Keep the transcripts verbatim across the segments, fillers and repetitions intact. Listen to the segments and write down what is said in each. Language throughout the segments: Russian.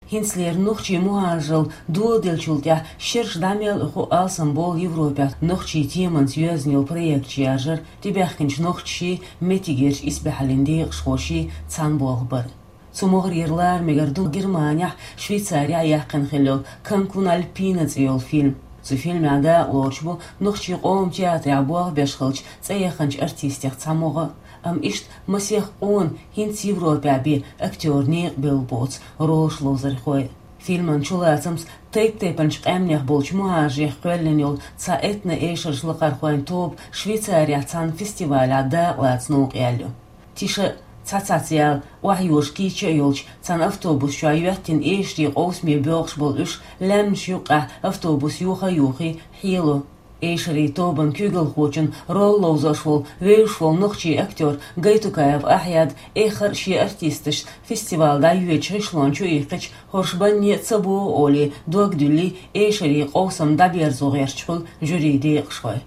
Хинслер нухчи муажил дуоделчултя шерш дамел ху алсам бол Европе. Нухчи теман связнил проект чиажер, тибяхкинч нухчи метигерш избахалинди шхоши цанболбар. Цумогр ирлар мегарду Германия, Швейцария яхкин хилол, Канкун Альпинец иол фильм. Цу фильме ада лорчбу нухчи qom театре абуах бешхылч, цаяханч артистях цамога. Ам ишт масех он хинц Европе аби актерни билбоц, рош лозер хой. Фильман чулацамс тейп-тейпанч эмнях болч муажих квелленил ца этна эшерш лакархуайн топ Швейцария цан фестиваль ада лацнук ялю. Тише цацациял вахюш кича юлч цан автобус шуаюяттин эшри қосми бёхш бол үш ләмш юқа автобус юха юхи хилу. Эшри тобан кюгл хочен роллов зашвол вейшвол нухчи актер Гайтукаев ахяд эхар ши артистыш фестивалда юеч ришлончу ихкач хоршбанне цабу оли дуагдюли эшри қосам дабер зоғерчпыл жюриди қшқой.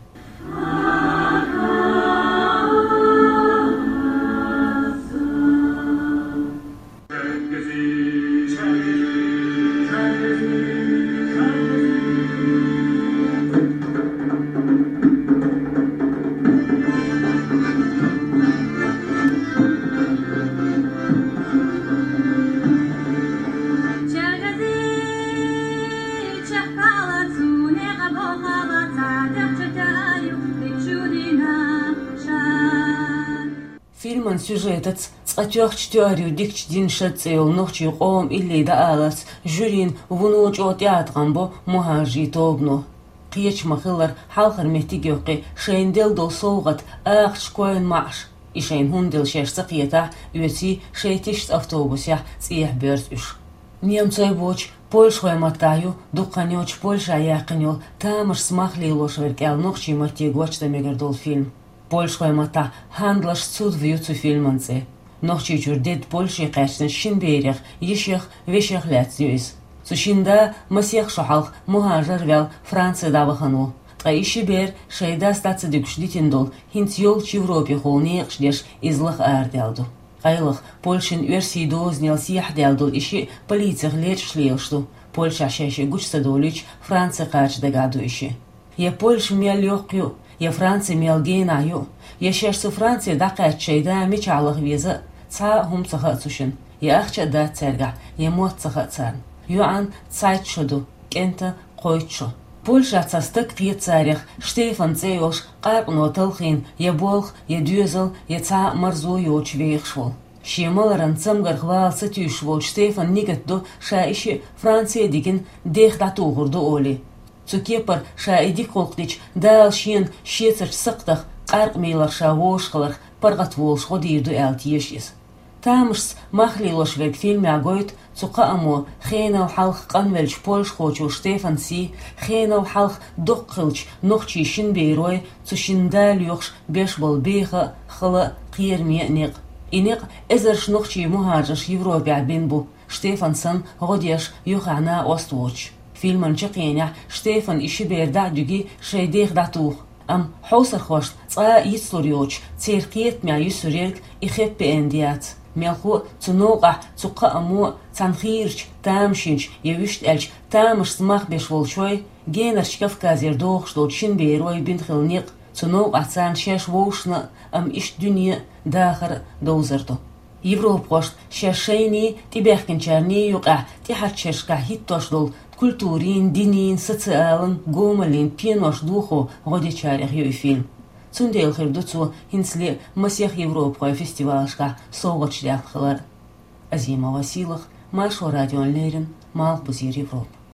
Фильман сюжетец цатёх чтёрю дикч дин шацел нохчи qom илли да алас жюрин вунуч отяатганбо мухажи тобну қияч махылар халхар мехтигёқи шейндел дол соугат ахш коен маш ишейн хундел шерса қията үеси шейтишт автобуся циях бёрс үш немцой боч Польшхой матаю дукканёч Польша яқынёл тамаш смахли лошверкел нохчи мартигочта мегердол фильм Польшхой мата хандлаш цуд вьюцу фильманце. Нохчи чурдед Польши қашын шинберех, ешех, вешех ляцюис. Сушинда масех шахалх мухажар вял Франция давахану. Траиши бер шейда стаца дюкшдитиндол хинц йол в Европе холне қшдеш излах ардялду. Айлах Польшин версии дознел сияхдялдул иши полициях леч шлейлшту. Польша шеши гучса долич Франция қач дагаду иши. Я Польш мя лёгкю. Я Франция мелгенаю. Я шерсу Франция дакат шейда мичалах виза. Ца хум цаха цушин. Я ахча да церга. Я мот цаха царн. Юан цайт шуду. Кента койчу. Польша цастык пье царях. Штефан цейлш. Қарп ноталхин. Я болх. Я дюзел. Я ца марзу йоч вейхшвол. Шемаларан цамгар хвал сатюшвол. Штефан нигатду шаиши Франция дигин дех дату гурду оли. Цукепар шаиди колктич дал шин шецер сықтах қарқ мейлар шавош қылар парғат волш қодирду әлтиешес. Тамшс махлилош век фильме агойт цуқа амо хейнал халх қанвелч Польш хочу Штефан си хейнал халх доқ қылч нохчи шин бейрой цушиндал йоқш беш бол бейха қылы қиерме неқ. Инеқ эзерш нохчи мухаджаш Европе абин бу Штефан сан ғодеш юхана остворч. Фильман чекеня Штефан иши берда дуги шейдех датух. Ам حوصر خوش ца يسوريوش تيرقيت مع يسوريك يخب بأنديات ملخو تنوقع تقا أمو تنخيرش تامشينش يوشت ألش تامش سماخ بشول شوي جينرش كف كازير دوخش دوتشين بيروي بنت خلنيق تنوقع تان شاش ووشنا أم إش دنيا داخر دوزرتو Европ خوش شاشيني تباخكن شارني يقع تحت شاشكا هيتوش دول культурин, динин, социален, гомалин, пенош духу, годи чарях ю фильм. Цундел хирдуцу хинсли масех Европа фестивалшка соғычлях хылар. Азима Василах, Машо радион лерин, мал бузир Европа.